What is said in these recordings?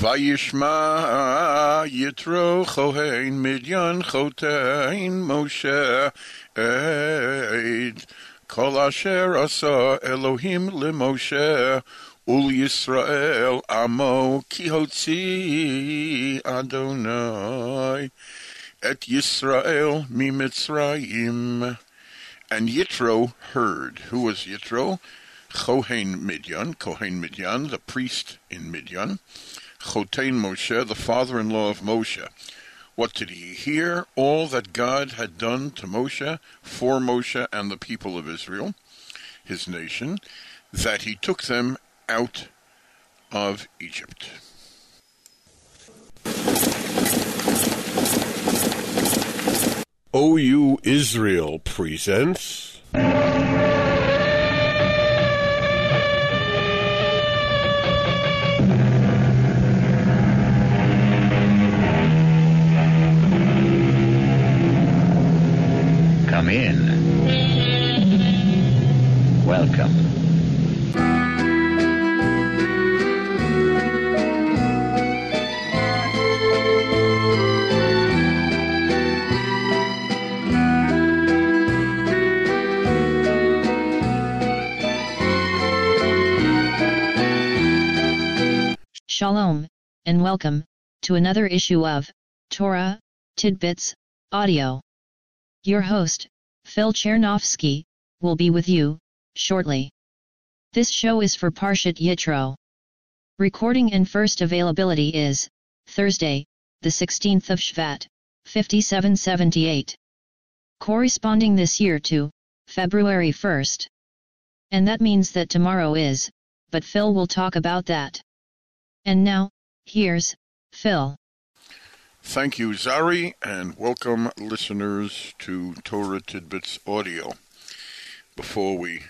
Vayishma Yitro Chohein Midyan Chotein Moshe Eid Kol Asher Asa Elohim LeMoshe Ul Yisrael Amo Ki Hotzi Adonai Et Yisrael Mimitzrayim. And Yitro heard. Who was Yitro? Kohen Midyan, the priest in Midyan. Chotein Moshe, the father-in-law of Moshe. What did he hear? All that God had done to Moshe, for Moshe and the people of Israel, his nation, that he took them out of Egypt. OU Israel presents Come in. Welcome. Shalom, and welcome to another issue of Torah Tidbits Audio. Your host, Phil Chernovsky, will be with you shortly. This show is for Parshat Yitro. Recording and first availability is Thursday, the 16th of Shvat, 5778. Corresponding this year to February 1st. And that means that tomorrow is, but Phil will talk about that. And now, here's Phil. Thank you, Zari, and welcome listeners to Torah Tidbits Audio. Before we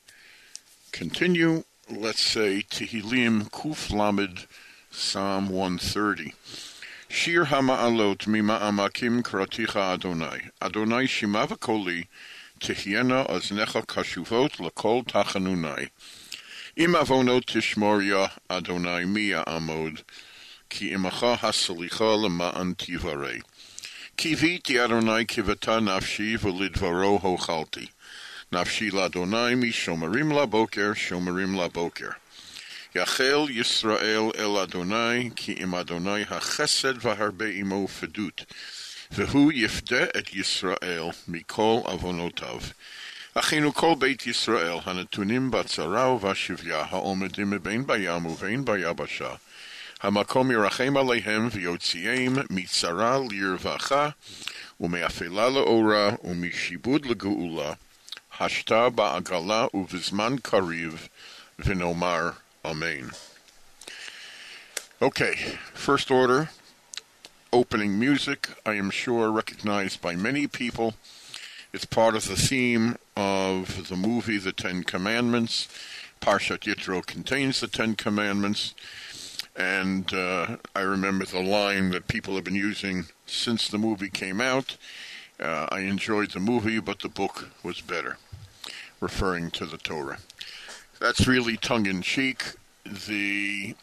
continue, let's say Tehillim Kuf Lamed, Psalm 130. Shir Hama'alot Mima'amakim Kraticha Adonai. Adonai Shima v'koli, Tehiena Aznecha Kashuvot L'kol Tachanunai. Im avonot tishmor ya Adonai mi ya'amod, ki imacha hasalicha lema'an tivarei. Kiviti Adonai kivata nafshi v'lidvaro hochalti. Nafshi l'Adonai mi shomerim laboker. Yachel Yisrael el Adonai, ki im Adonai hachesed v'harbe imo fedut. V'hu yifde et Yisrael mikol avonotav. Achinu kol beit Yisrael hanatunim batzara v'ashivya ha'omedim bein bayam uvein bayabasha hamakom yirachem aleihem v'yotziim mitzara lirvacha ume'afela le'ora umishibud legeula hashta ba'agala uvizman kariv v'nomar amen. Okay, first order, opening music, I am sure recognized by many people. It's part of the theme of the movie The Ten Commandments. Parshat Yitro contains the Ten Commandments. And I remember the line that people have been using since the movie came out. I enjoyed the movie, but the book was better, referring to the Torah. That's really tongue-in-cheek. The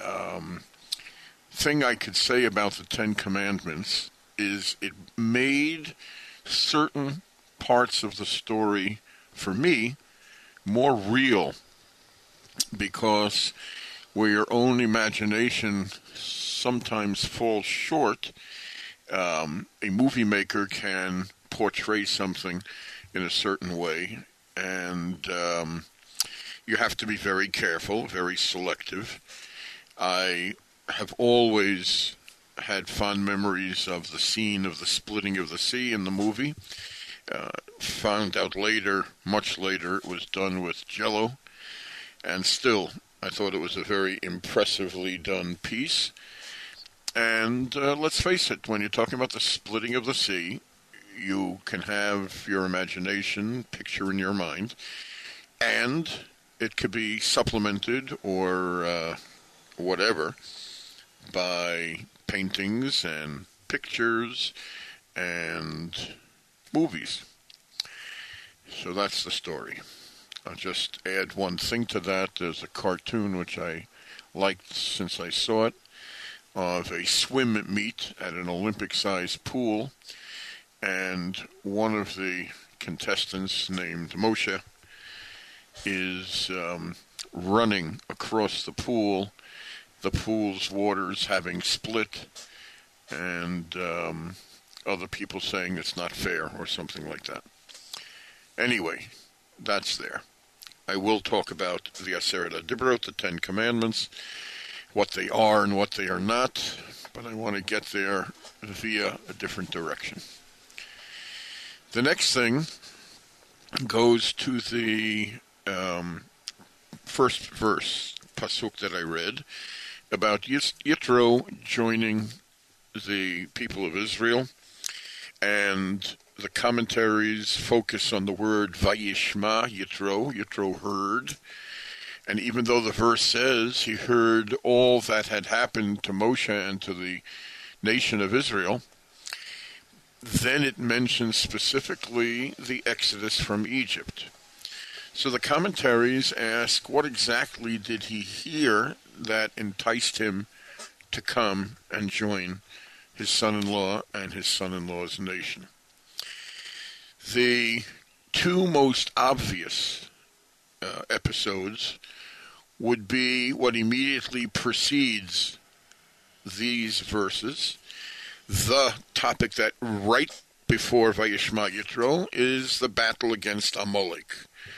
thing I could say about the Ten Commandments is it made certain parts of the story, for me, more real, because where your own imagination sometimes falls short, a movie maker can portray something in a certain way, and you have to be very careful, very selective. I have always had fond memories of the scene of the splitting of the sea in the movie. Found out later, much later, it was done with Jell-O, and still, I thought it was a very impressively done piece. And let's face it, when you're talking about the splitting of the sea, you can have your imagination picture in your mind, and it could be supplemented or whatever by paintings and pictures and movies. So that's the story. I'll just add one thing to that. There's a cartoon which I liked since I saw it. of a swim meet at an Olympic-sized pool, and one of the contestants named Moshe is running across the pool's waters having split, and other people saying it's not fair or something like that. Anyway, that's there. I will talk about the Aseret HaDibrot, the Ten Commandments, what they are and what they are not, but I want to get there via a different direction. The next thing goes to the first verse, pasuk that I read, about Yitro joining the people of Israel, and the commentaries focus on the word Vayishma, Yitro. Yitro heard, and even though the verse says he heard all that had happened to Moshe and to the nation of Israel, then it mentions specifically the exodus from Egypt. So the commentaries ask, what exactly did he hear that enticed him to come and join his son-in-law and his son-in-law's nation? The two most obvious episodes would be what immediately precedes these verses. The topic that right before Vayishma Yitro is the battle against Amalek,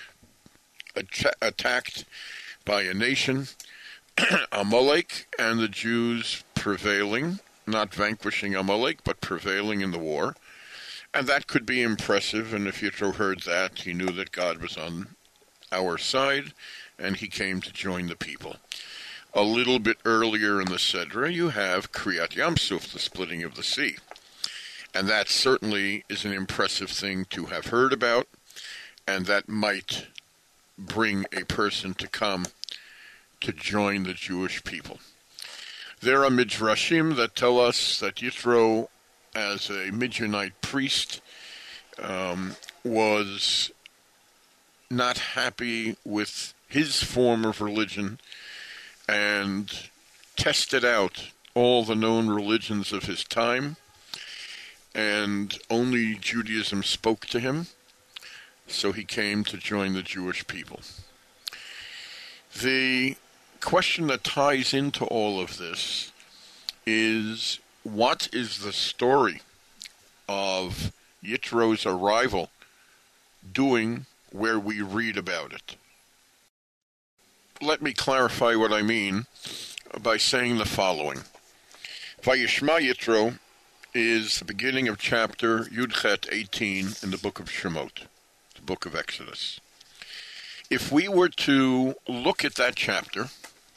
attacked by a nation, Amalek, and the Jews prevailing, not vanquishing Amalek, but prevailing in the war. And that could be impressive, and if Yitro heard that, he knew that God was on our side, and he came to join the people. A little bit earlier in the Sedra, you have Kriyat Yamsuf, the splitting of the sea. And that certainly is an impressive thing to have heard about, and that might bring a person to come to join the Jewish people. There are midrashim that tell us that Yitro, as a Midianite priest, was not happy with his form of religion and tested out all the known religions of his time, and only Judaism spoke to him, so he came to join the Jewish people. The question that ties into all of this is, what is the story of Yitro's arrival doing where we read about it? Let me clarify what I mean by saying the following. Vayishma Yitro is the beginning of chapter Yudchet 18 in the book of Shemot, the book of Exodus. If we were to look at that chapter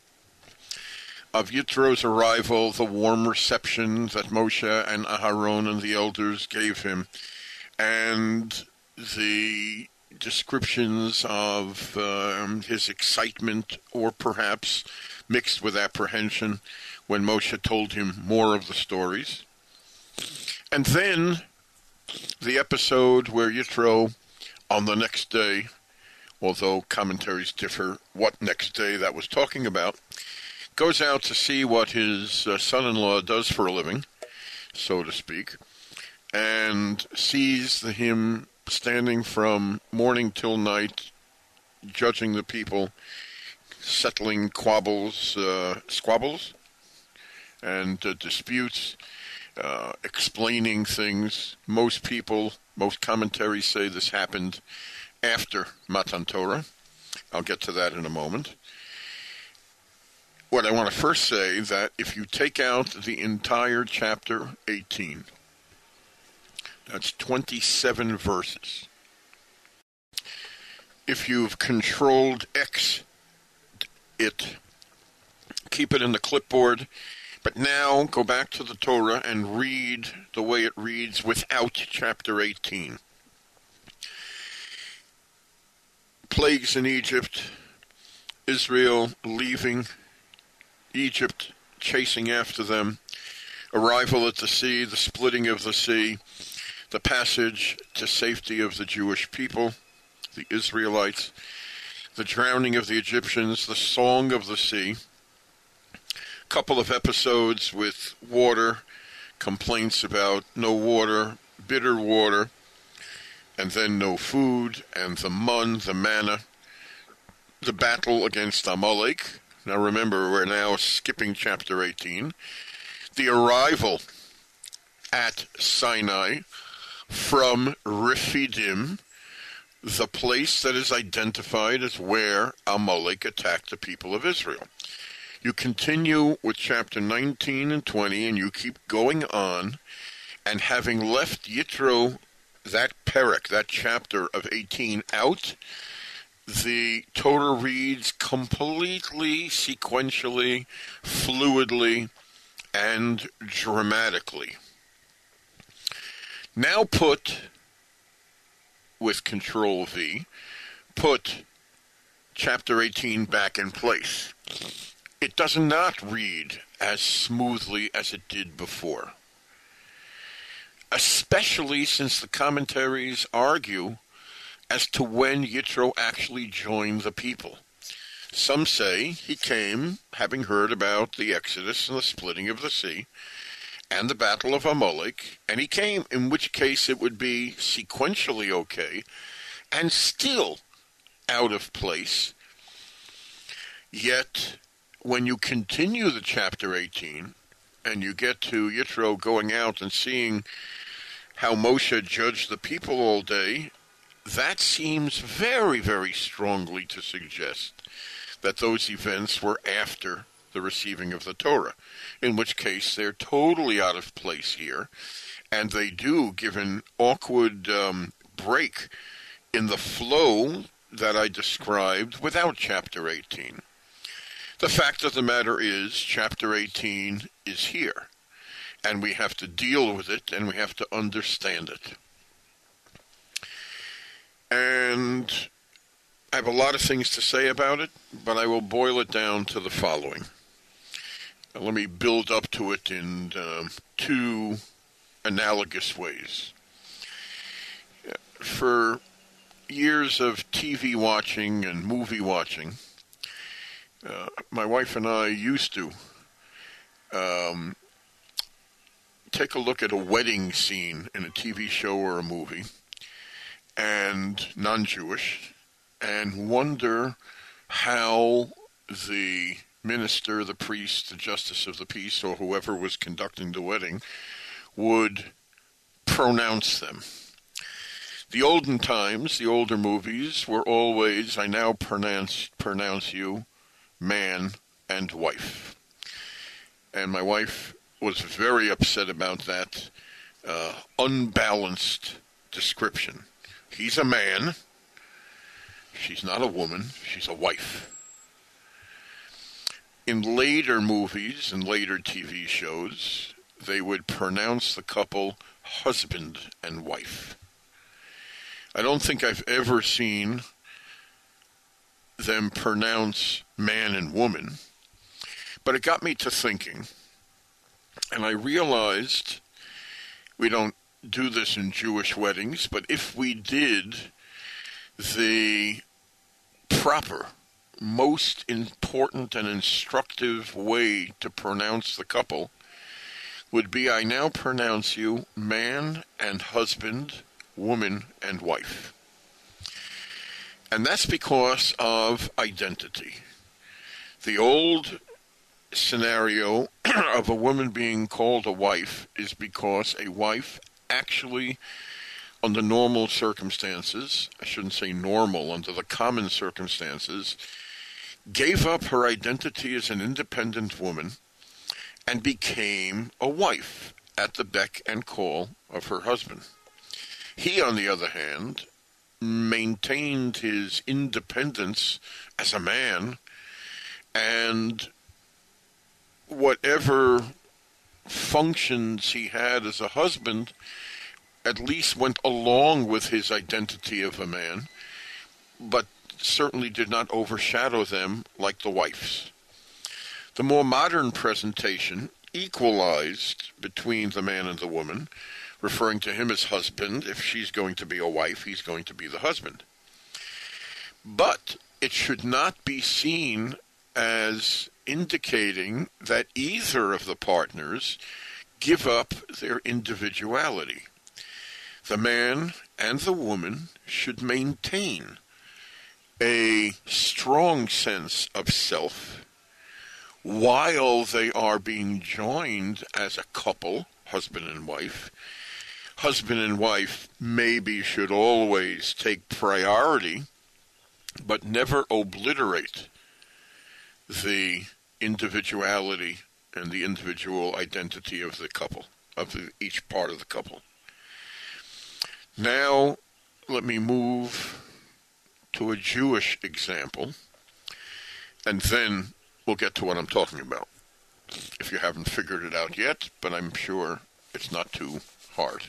of Yitro's arrival, the warm reception that Moshe and Aharon and the elders gave him, and the descriptions of his excitement, or perhaps mixed with apprehension, when Moshe told him more of the stories. And then the episode where Yitro, on the next day, although commentaries differ what next day that was talking about, goes out to see what his son-in-law does for a living, so to speak, and sees him standing from morning till night, judging the people, settling squabbles, and disputes, explaining things. Most commentaries say this happened after Matan Torah. I'll get to that in a moment. What I want to first say that if you take out the entire chapter 18, that's 27 verses. If you've controlled X it, keep it in the clipboard, but now go back to the Torah and read the way it reads without chapter 18. Plagues in Egypt, Israel leaving Egypt, chasing after them, arrival at the sea, the splitting of the sea, the passage to safety of the Jewish people, the Israelites, the drowning of the Egyptians, the song of the sea, couple of episodes with water, complaints about no water, bitter water, and then no food, and the manna, the battle against Amalek. Now remember, we're now skipping chapter 18. The arrival at Sinai from Rephidim, the place that is identified as where Amalek attacked the people of Israel. You continue with chapter 19 and 20, and you keep going on, and having left Yitro, that perek, that chapter of 18 out, the Torah reads completely, sequentially, fluidly, and dramatically. Now put, with Control V, put chapter 18 back in place. It does not read as smoothly as it did before, especially since the commentaries argue as to when Yitro actually joined the people. Some say he came having heard about the Exodus and the splitting of the sea and the battle of Amalek, and he came, in which case it would be sequentially okay and still out of place. Yet, when you continue the chapter 18 and you get to Yitro going out and seeing how Moshe judged the people all day, that seems very, very strongly to suggest that those events were after the receiving of the Torah, in which case they're totally out of place here, and they do give an awkward break in the flow that I described without chapter 18. The fact of the matter is, chapter 18 is here, and we have to deal with it, and we have to understand it. And I have a lot of things to say about it, but I will boil it down to the following. Let me build up to it in two analogous ways. For years of TV watching and movie watching, my wife and I used to take a look at a wedding scene in a TV show or a movie, and non-Jewish, and wonder how the minister, the priest, the justice of the peace, or whoever was conducting the wedding would pronounce them. The olden times, the older movies, were always, I now pronounce you man and wife. And my wife was very upset about that unbalanced description. He's a man. She's not a woman. She's a wife. In later movies and later TV shows, they would pronounce the couple husband and wife. I don't think I've ever seen them pronounce man and woman, but it got me to thinking, and I realized we don't do this in Jewish weddings, but if we did, the proper, most important and instructive way to pronounce the couple would be, I now pronounce you man and husband, woman and wife. And that's because of identity. The old scenario of a woman being called a wife is because a wife actually, under normal circumstances, I shouldn't say normal, under the common circumstances, gave up her identity as an independent woman and became a wife at the beck and call of her husband. He, on the other hand, maintained his independence as a man, and whatever functions he had as a husband at least went along with his identity of a man, but certainly did not overshadow them like the wife's. The more modern presentation equalized between the man and the woman, referring to him as husband. If she's going to be a wife, he's going to be the husband. But it should not be seen as indicating that either of the partners give up their individuality. The man and the woman should maintain a strong sense of self while they are being joined as a couple, husband and wife. Husband and wife maybe should always take priority, but never obliterate the individuality and the individual identity of the couple, each part of the couple. Now, let me move to a Jewish example, and then we'll get to what I'm talking about, if you haven't figured it out yet, but I'm sure it's not too hard.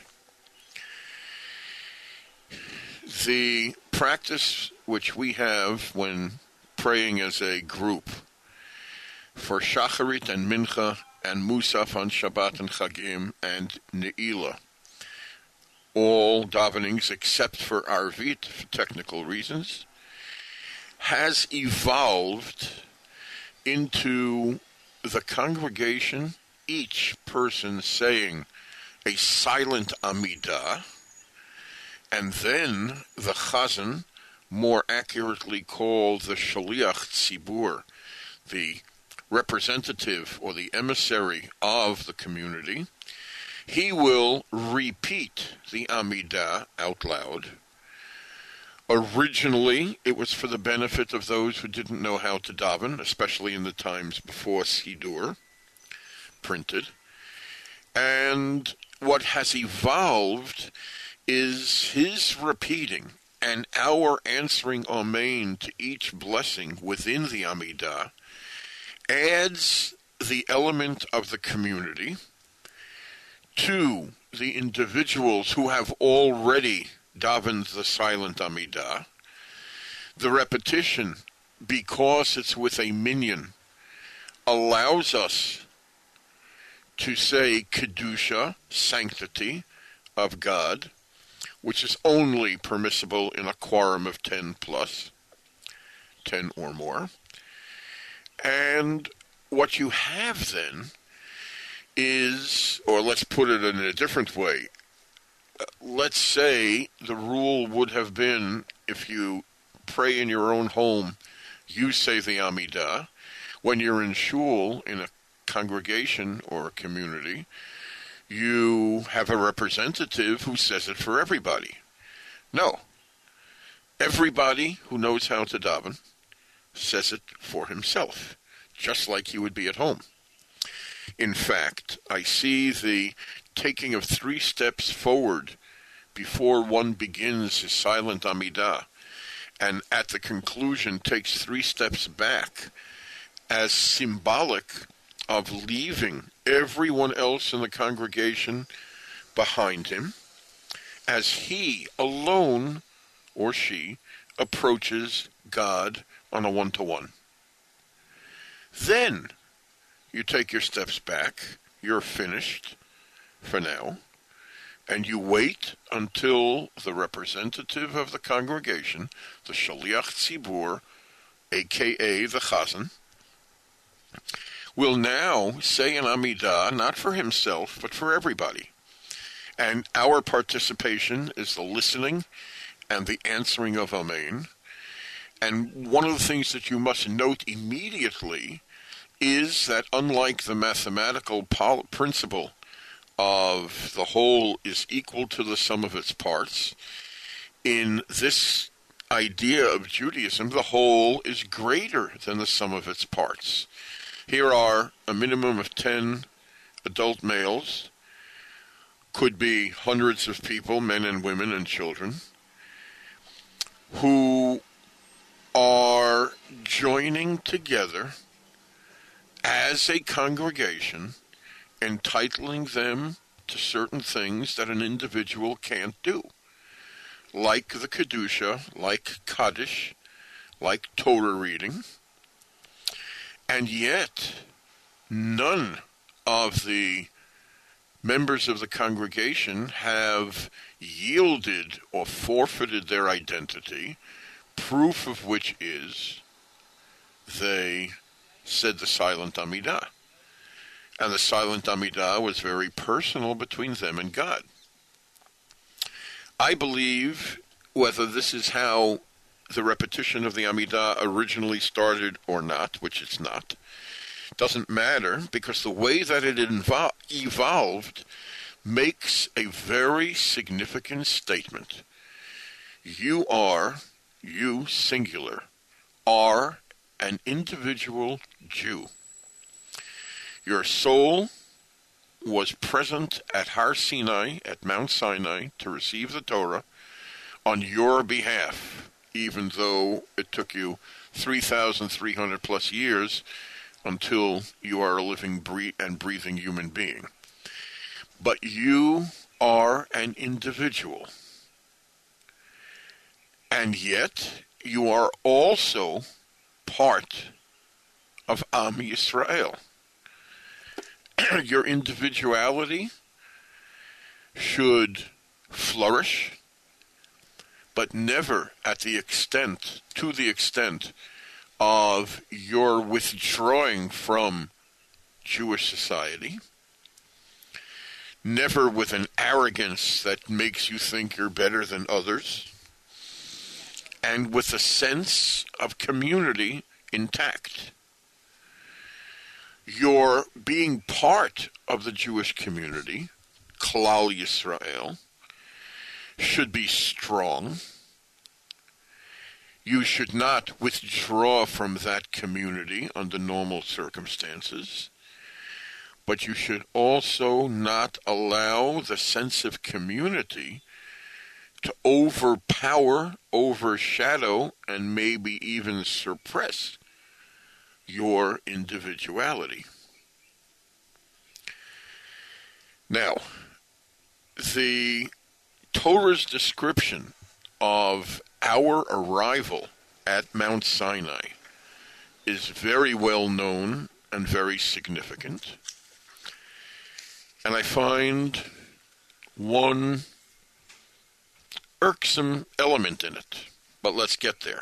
The practice which we have when praying as a group for Shacharit and Mincha and Musaf on Shabbat and Chagim and Ne'ilah, all davenings except for Arvit for technical reasons, has evolved into the congregation, each person saying a silent Amidah, and then the Chazan, more accurately called the Shaliach Tzibur, the representative or the emissary of the community, he will repeat the Amidah out loud. Originally, it was for the benefit of those who didn't know how to daven, especially in the times before Sidur, printed. And what has evolved is his repeating and our answering Amen to each blessing within the Amidah adds the element of the community to the individuals who have already davened the silent Amidah. The repetition, because it's with a minyan, allows us to say Kedusha, sanctity of God, which is only permissible in a quorum of 10 plus, 10 or more. And what you have then is, or let's put it in a different way, let's say the rule would have been, if you pray in your own home, you say the Amidah. When you're in shul, in a congregation or a community, you have a representative who says it for everybody. No. Everybody who knows how to daven says it for himself, just like he would be at home. In fact, I see the taking of 3 steps forward before one begins his silent Amidah, and at the conclusion takes 3 steps back as symbolic of leaving everyone else in the congregation behind him, as he alone, or she, approaches God on a one-to-one. Then you take your steps back, you're finished for now, and you wait until the representative of the congregation, the Shaliach Tzibur, a.k.a. the Chazan, will now say an Amidah, not for himself, but for everybody. And our participation is the listening and the answering of Amen. And one of the things that you must note immediately is that unlike the mathematical principle of the whole is equal to the sum of its parts, in this idea of Judaism, the whole is greater than the sum of its parts. Here are a minimum of 10 adult males, could be hundreds of people, men and women and children, who are joining together as a congregation, entitling them to certain things that an individual can't do, like the Kedusha, like Kaddish, like Torah reading. And yet, none of the members of the congregation have yielded or forfeited their identity, proof of which is they said the silent Amidah. And the silent Amidah was very personal between them and God. I believe, whether this is how the repetition of the Amidah originally started or not, which it's not, doesn't matter, because the way that it evolved makes a very significant statement. You singular, are an individual Jew. Your soul was present at Har Sinai, at Mount Sinai, to receive the Torah on your behalf, even though it took you 3,300 plus years until you are a living and breathing human being. But you are an individual. And yet, you are also part of Am Yisrael. Your individuality should flourish, but never to the extent of your withdrawing from Jewish society, never with an arrogance that makes you think you're better than others, and with a sense of community intact. Your being part of the Jewish community, Klal Yisrael, should be strong. You should not withdraw from that community under normal circumstances, but you should also not allow the sense of community to overpower, overshadow, and maybe even suppress your individuality. Now, the Torah's description of our arrival at Mount Sinai is very well known and very significant. And I find one irksome element in it, but let's get there.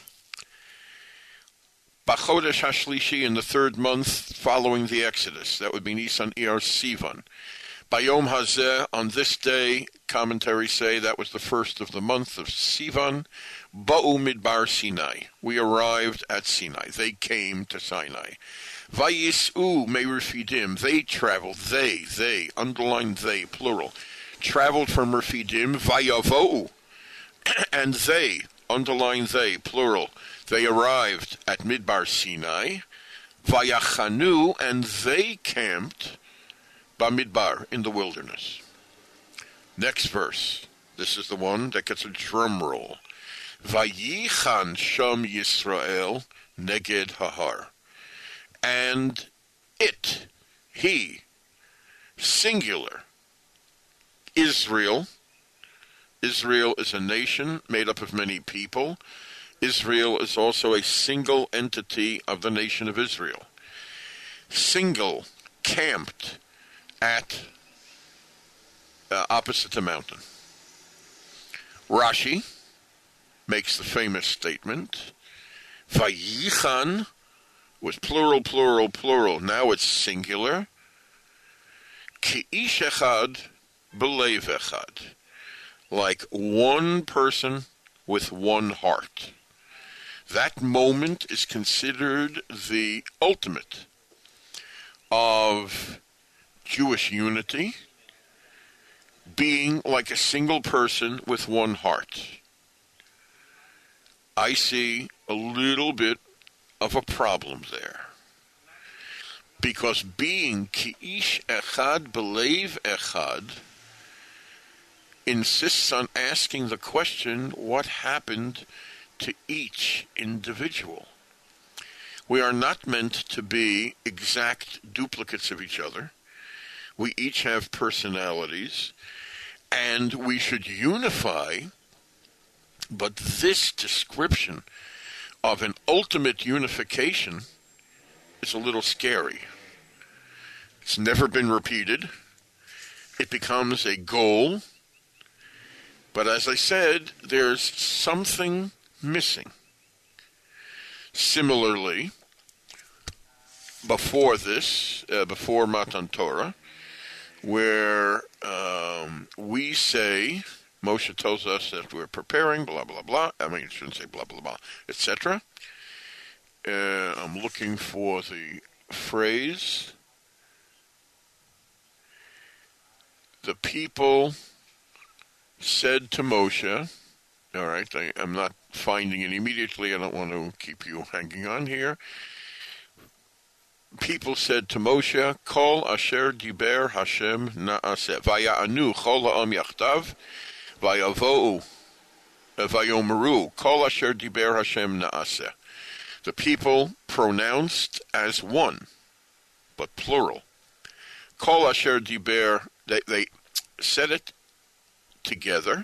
B'chodesh HaShlishi, in the third month following the Exodus, that would be Nisan Iyar Sivan. Bayom Hazeh, on this day, commentaries say that was the first of the month of Sivan. Ba'u Midbar Sinai. We arrived at Sinai. They came to Sinai. Vayis'u me'Refidim. They traveled. They, underline they, plural, traveled from Refidim. Vayavo'u. And they, underline they, plural, they arrived at Midbar Sinai. Vayachanu, and they camped Bamidbar, in the wilderness. Next verse. This is the one that gets a drum roll. Vayichan Sham Yisrael neged hahar. And it, he, singular, Israel. Israel is a nation made up of many people. Israel is also a single entity of the nation of Israel. Single, camped at opposite the mountain. Rashi makes the famous statement, Vayichan was plural, plural, plural. Now it's singular. Ki ish echad b'lev echad. Like one person with one heart. That moment is considered the ultimate of Jewish unity, being like a single person with one heart. I see a little bit of a problem there. Because being ki'ish echad b'lev echad insists on asking the question, what happened to each individual? We are not meant to be exact duplicates of each other. We each have personalities, and we should unify, but this description of an ultimate unification is a little scary. It's never been repeated. It becomes a goal, but as I said, there's something missing. Similarly, before this, before Matan Torah, where we say, Moshe tells us that we're preparing, blah, blah, blah. I mean, I shouldn't say blah, blah, blah, etc. I'm looking for the phrase. The people said to Moshe, all right, I'm not finding it immediately. I don't want to keep you hanging on here. People said to Moshe, Kol asher diber Hashem na'aseh. Vaya'anu chol ha'am yachtav, vayavo'u, vayomeru, Kol asher diber Hashem na'aseh. The people pronounced as one, but plural. Kol asher diber, they said it together,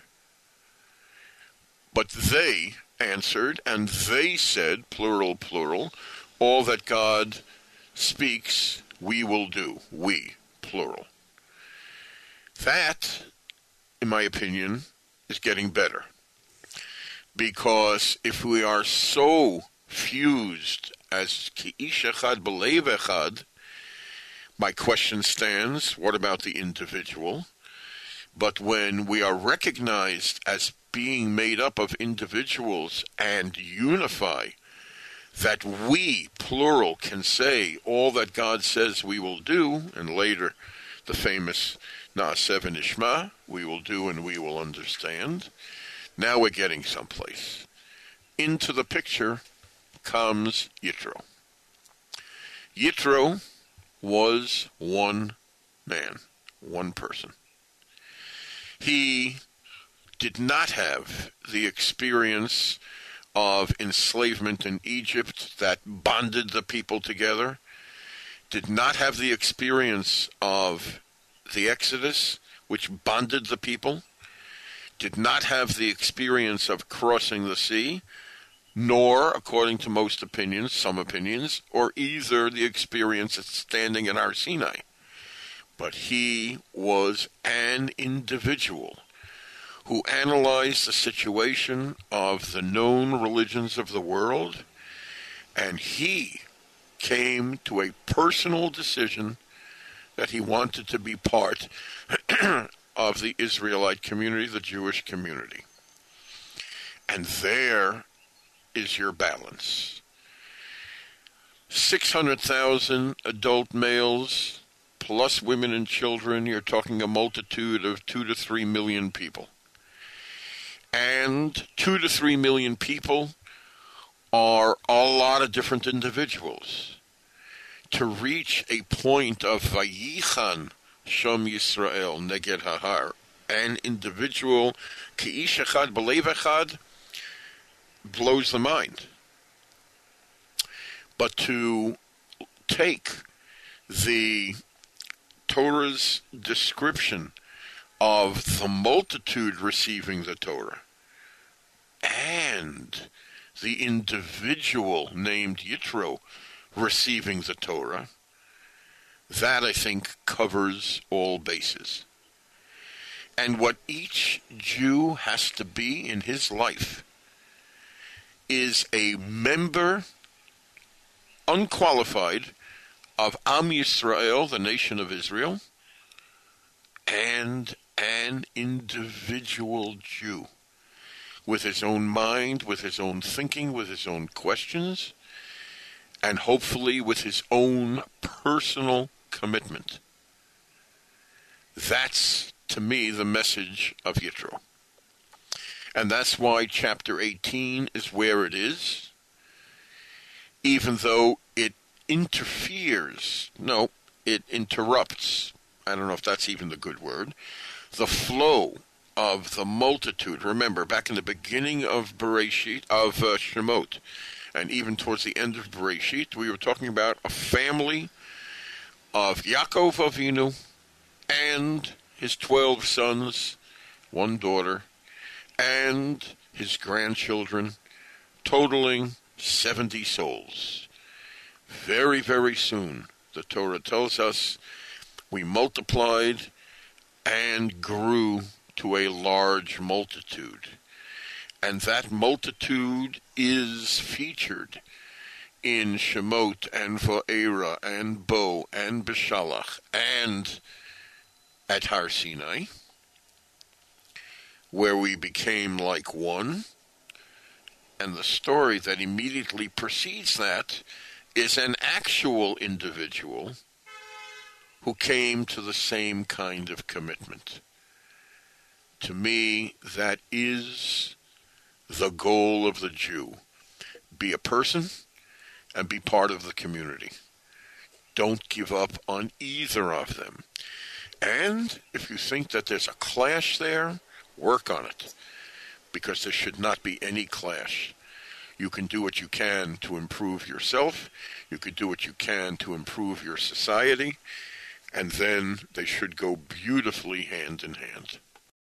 but they answered, and they said, plural, all that God speaks, we will do. We, plural. That, in my opinion, is getting better. Because if we are so fused as ki ish echad b'leiv echad, my question stands, what about the individual? But when we are recognized as being made up of individuals and unify, that we, plural, can say all that God says we will do, and later the famous Na'aseh v'nishma, we will do and we will understand. Now we're getting someplace. Into the picture comes Yitro. Yitro was one man, one person. He did not have the experience of enslavement in Egypt that bonded the people together, did not have the experience of the Exodus, which bonded the people, did not have the experience of crossing the sea, nor, according to most opinions, some opinions, or either the experience of standing at Har Sinai. But he was an individual who analyzed the situation of the known religions of the world, and he came to a personal decision that he wanted to be part of the Israelite community, the Jewish community. And there is your balance. 600,000 adult males, plus women and children. You're talking a multitude of 2 to 3 million people. And 2 to 3 million people are a lot of different individuals. To reach a point of Vayichan Shom Yisrael Neged Hahar, an individual, K'ish Echad B'leiv Echad, blows the mind. But to take the Torah's description of the multitude receiving the Torah and the individual named Yitro receiving the Torah, that I think covers all bases. And what each Jew has to be in his life is a member, unqualified, of Am Yisrael, the nation of Israel, and an individual Jew with his own mind, with his own thinking, with his own questions, and hopefully with his own personal commitment. That's, to me, the message of Yitro. And that's why chapter 18 is where it is, even though it interferes, no, it interrupts, I don't know if that's even the good word, the flow of the multitude. Remember, back in the beginning of Bereshit, of Shemot, and even towards the end of Bereshit, we were talking about a family of Yaakov Avinu and his 12 sons, one daughter, and his grandchildren, totaling 70 souls. Very, very soon, the Torah tells us, we multiplied and grew to a large multitude. And that multitude is featured in Shemot and Va'era and Bo and Beshalach and at Har Sinai, where we became like one. And the story that immediately precedes that is an actual individual who came to the same kind of commitment. To me, that is the goal of the Jew. Be a person and be part of the community. Don't give up on either of them. And if you think that there's a clash there, work on it, because there should not be any clash. You can do what you can to improve yourself. You can do what you can to improve your society. And then they should go beautifully hand in hand.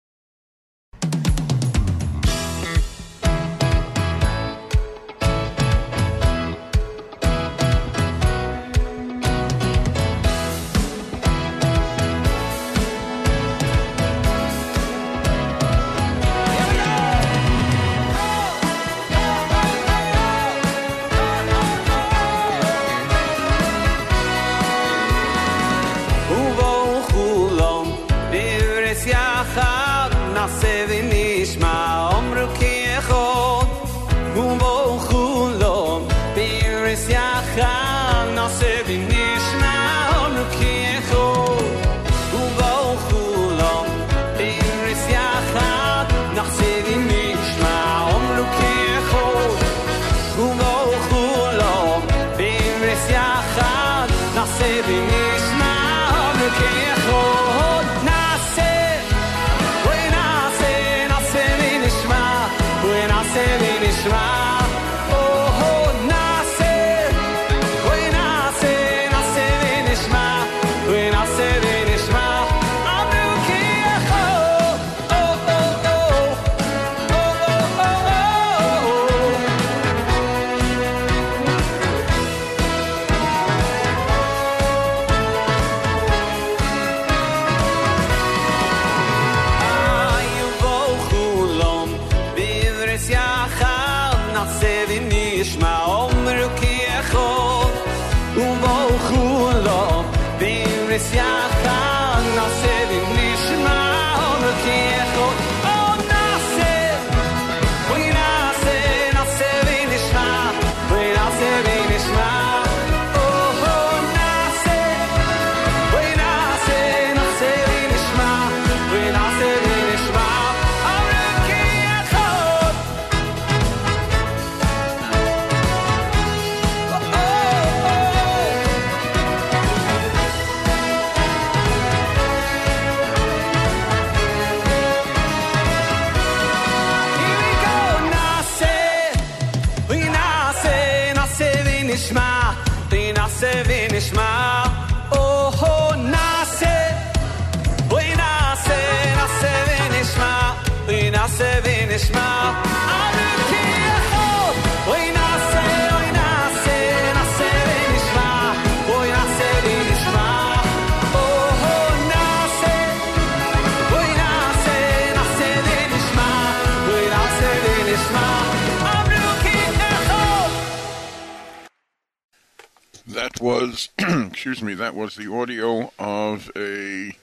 That was the audio of a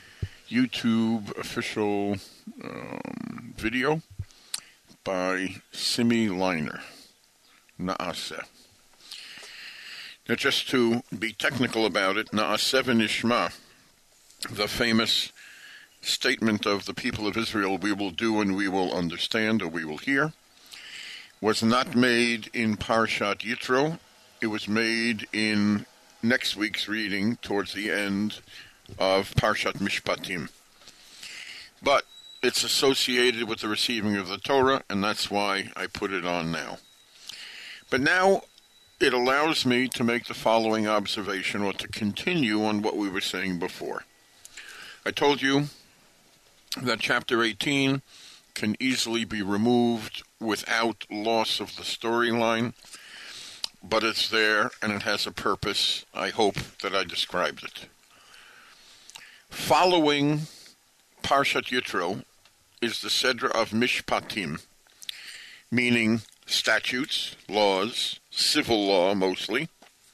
YouTube official video by Simi Liner, Naaseh. Now, just to be technical about it, Naaseh v'nishma, the famous statement of the people of Israel, we will do and we will understand, or we will hear, was not made in Parshat Yitro. It was made in next week's reading towards the end of Parshat Mishpatim. But it's associated with the receiving of the Torah, and that's why I put it on now. But now it allows me to make the following observation, or to continue on what we were saying before. I told you that chapter 18 can easily be removed without loss of the storyline, but it's there, and it has a purpose. I hope that I described it. Following Parshat Yitro is the Sedra of Mishpatim. meaning statutes, laws, civil law mostly,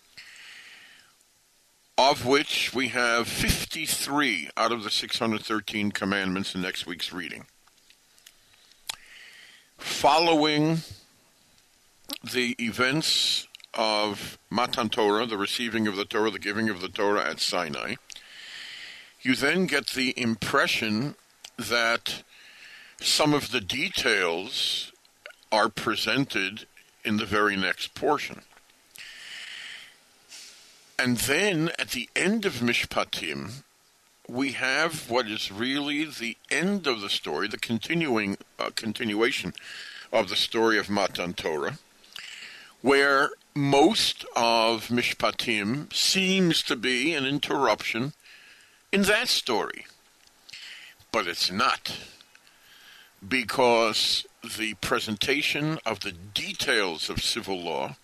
of which we have 53 out of the 613 commandments in next week's reading. Following the events of Matan Torah, the receiving of the Torah, the giving of the Torah at Sinai, you then get the impression that some of the details are presented in the very next portion. And then at the end of Mishpatim, we have what is really the end of the story, the continuation of the story of Matan Torah, where most of Mishpatim seems to be an interruption in that story. But it's not, because the presentation of the details of civil law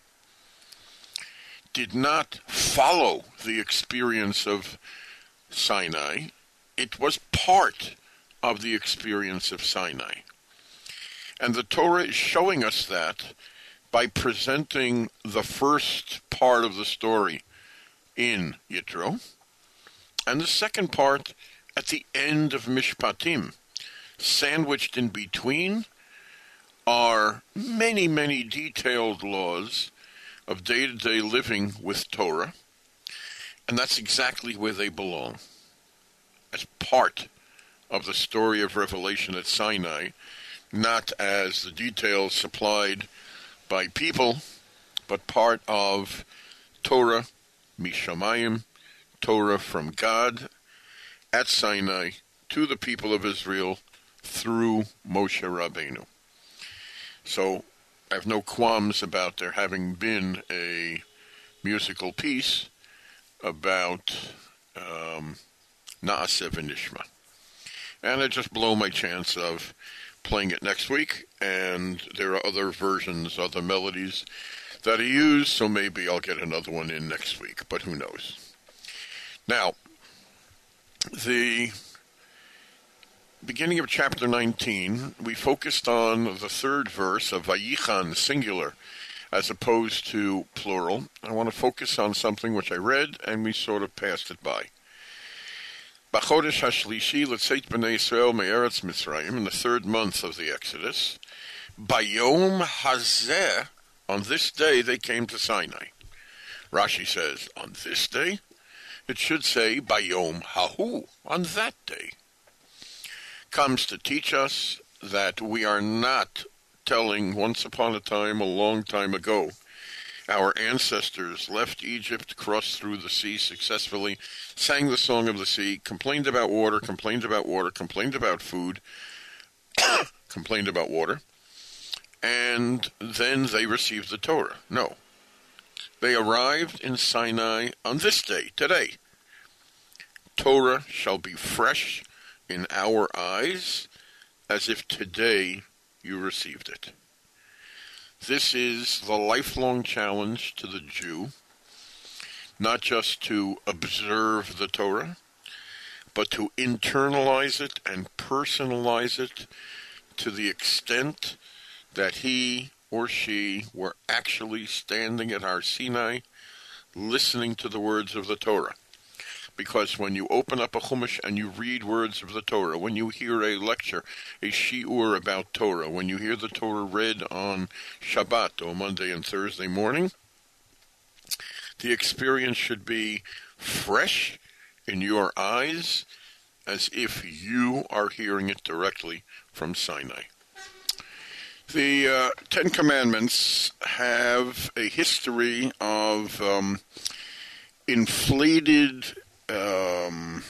did not follow the experience of Sinai. It was part of the experience of Sinai. And the Torah is showing us that by presenting the first part of the story in Yitro, and the second part at the end of Mishpatim. Sandwiched in between are many, many detailed laws of day-to-day living with Torah, and that's exactly where they belong, as part of the story of Revelation at Sinai, not as the details supplied by people, but part of Torah Mishamayim, Torah from God at Sinai to the people of Israel through Moshe Rabbeinu. So I have no qualms about there having been a musical piece about Naaseh v'Nishma. And I just blow my chance of playing it next week, and there are other versions, other melodies that I use, so maybe I'll get another one in next week, but who knows. Now, the beginning of chapter 19, we focused on the third verse of Vayichan, singular, as opposed to plural. I want to focus on something which I read, and we sort of passed it by. B'chodesh hashlishi l'tzeit b'nei Yisrael me'eretz Mitzrayim, in the third month of the Exodus, Bayom hazeh, on this day they came to Sinai. Rashi says, on this day? It should say, Bayom hahu, on that day. Comes to teach us that we are not telling once upon a time, a long time ago, our ancestors left Egypt, crossed through the sea successfully, sang the song of the sea, complained about water, complained about water, complained about food, complained about water, and then they received the Torah. No. They arrived in Sinai on this day, today. Torah shall be fresh in our eyes as if today you received it. This is the lifelong challenge to the Jew, not just to observe the Torah, but to internalize it and personalize it to the extent that he or she were actually standing at Har Sinai, listening to the words of the Torah. Because when you open up a Chumash and you read words of the Torah, when you hear a lecture, a shiur about Torah, when you hear the Torah read on Shabbat or Monday and Thursday morning, the experience should be fresh in your eyes, as if you are hearing it directly from Sinai. The Ten Commandments have a history of inflated, I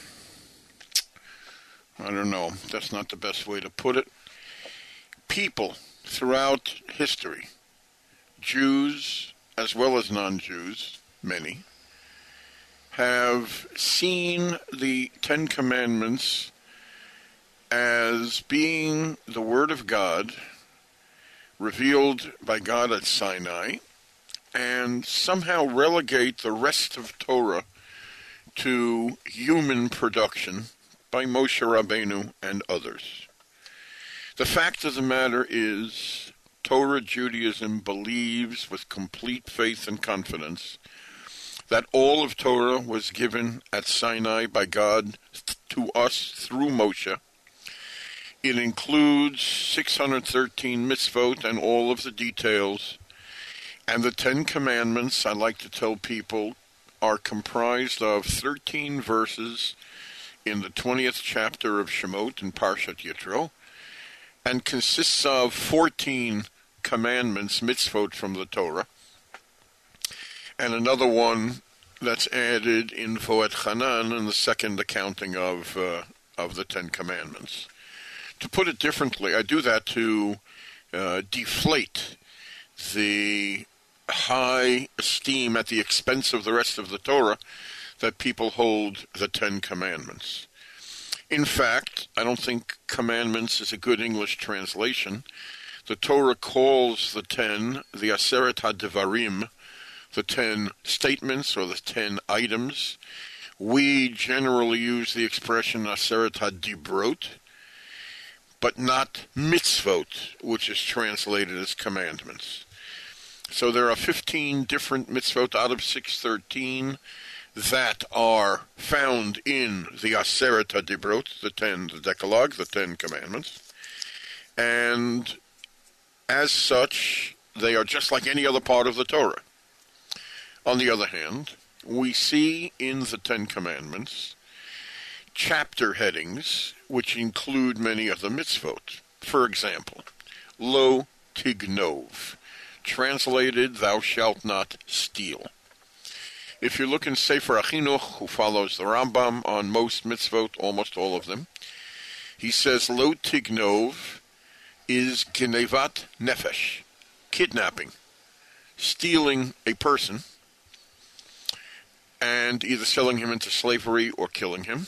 don't know, that's not the best way to put it. People throughout history, Jews as well as non-Jews, many, have seen the Ten Commandments as being the Word of God revealed by God at Sinai, and somehow relegate the rest of Torah to human production by Moshe Rabbeinu and others. The fact of the matter is, Torah Judaism believes with complete faith and confidence that all of Torah was given at Sinai by God to us through Moshe. It includes 613 mitzvot and all of the details. And the Ten Commandments, I like to tell people, are comprised of 13 verses in the 20th chapter of Shemot in Parshat Yitro, and consists of 14 commandments, mitzvot from the Torah, and another one that's added in Voet Hanan in the second accounting of the Ten Commandments. To put it differently, I do that to deflate the high esteem at the expense of the rest of the Torah that people hold the Ten Commandments. In fact, I don't think commandments is a good English translation. The Torah calls the 10 the Aseret HaDevarim, the 10 statements or the 10 items. We generally use the expression Aseret HaDibrot, but not mitzvot, which is translated as commandments. So there are 15 different mitzvot out of 613 that are found in the Aseret HaDibrot, the Decalogue, the 10 Commandments. And as such, they are just like any other part of the Torah. On the other hand, we see in the 10 Commandments chapter headings which include many of the mitzvot. For example, Lo Tignov, translated, thou shalt not steal. If you look in Sefer HaChinuch, who follows the Rambam on most mitzvot, almost all of them, he says Lo Tignov is Genevat Nefesh, kidnapping, stealing a person, and either selling him into slavery or killing him.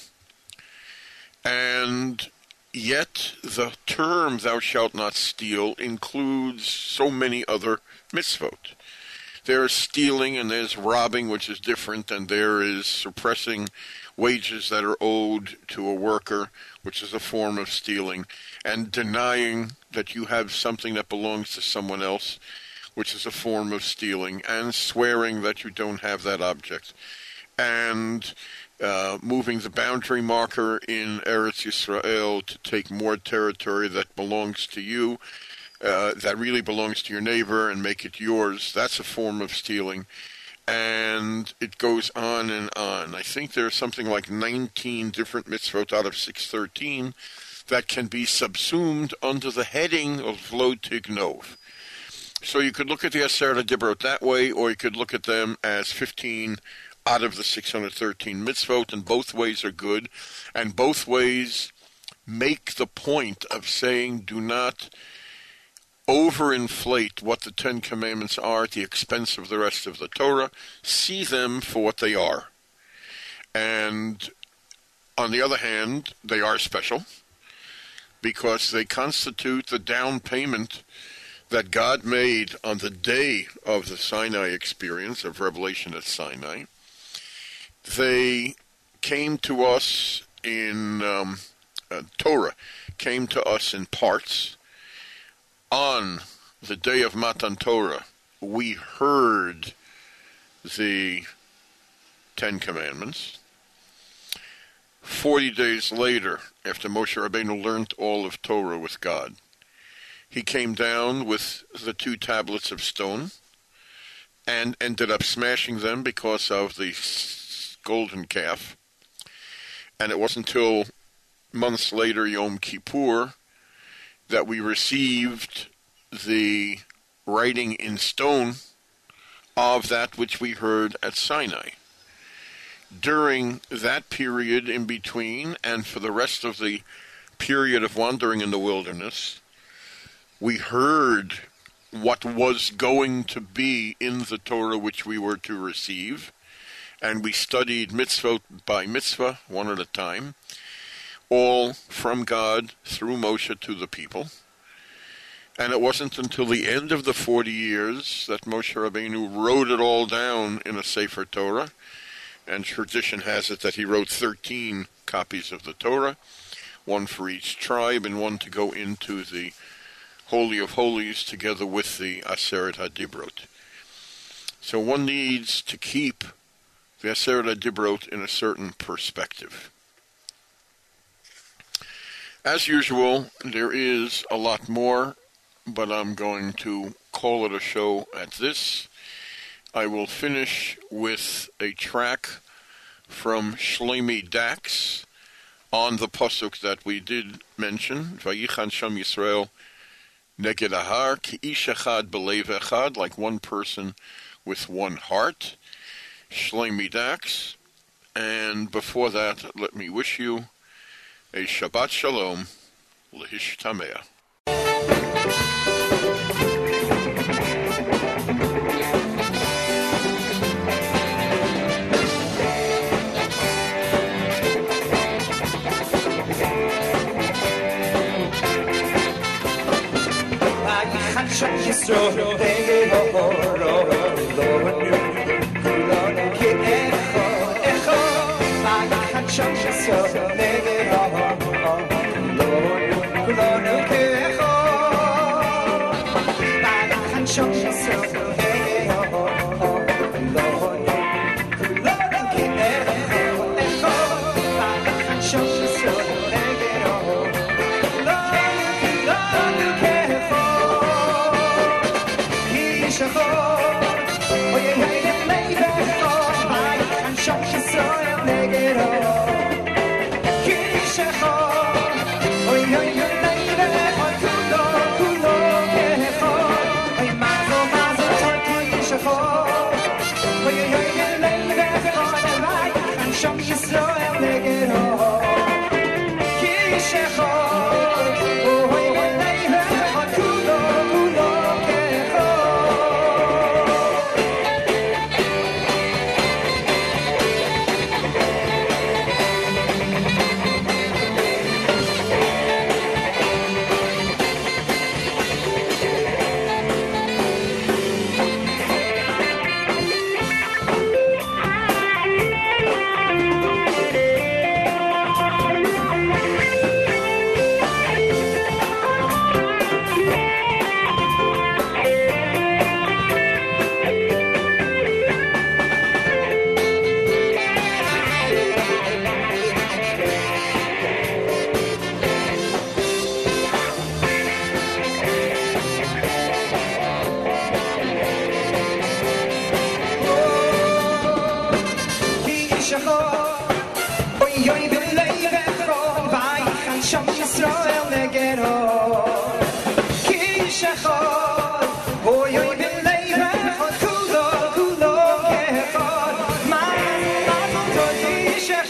And yet the term thou shalt not steal includes so many other mitzvot. There is stealing and there's robbing, which is different, and there is suppressing wages that are owed to a worker, which is a form of stealing, and denying that you have something that belongs to someone else, which is a form of stealing, and swearing that you don't have that object, and moving the boundary marker in Eretz Yisrael to take more territory that belongs to you, that really belongs to your neighbor, and make it yours. That's a form of stealing. And it goes on and on. I think there's something like 19 different mitzvot out of 613 that can be subsumed under the heading of Lo Tignov. So you could look at the Aseret HaDibrot that way, or you could look at them as 15 out of the 613 mitzvot, and both ways are good, and both ways make the point of saying do not overinflate what the Ten Commandments are at the expense of the rest of the Torah. See them for what they are. And on the other hand, they are special because they constitute the down payment that God made on the day of the Sinai experience, of Revelation at Sinai. They came to us in Torah, came to us in parts. On the day of Matan Torah, we heard the Ten Commandments. 40 days later, after Moshe Rabbeinu learned all of Torah with God, he came down with the 2 tablets of stone and ended up smashing them because of the golden calf. And it wasn't until months later, Yom Kippur, that we received the writing in stone of that which we heard at Sinai. During that period in between, and for the rest of the period of wandering in the wilderness, we heard what was going to be in the Torah which we were to receive, and we studied mitzvah by mitzvah, one at a time, all from God through Moshe to the people. And it wasn't until the end of the 40 years that Moshe Rabbeinu wrote it all down in a Sefer Torah, and tradition has it that he wrote 13 copies of the Torah, one for each tribe and one to go into the Holy of Holies together with the Aseret HaDibrot. So one needs to keep the Aseret HaDibrot in a certain perspective. As usual, there is a lot more, but I'm going to call it a show at this. I will finish with a track from Shlomi Dax on the pasuk that we did mention, Vayichan Sham Yisrael Neged Ahar, Ki Ish Echad Belev Echad, like one person with one heart, Shlomi Dax. And before that, let me wish you a Shabbat Shalom, Lehishtamea.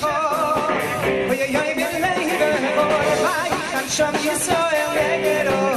Sham Yisrael,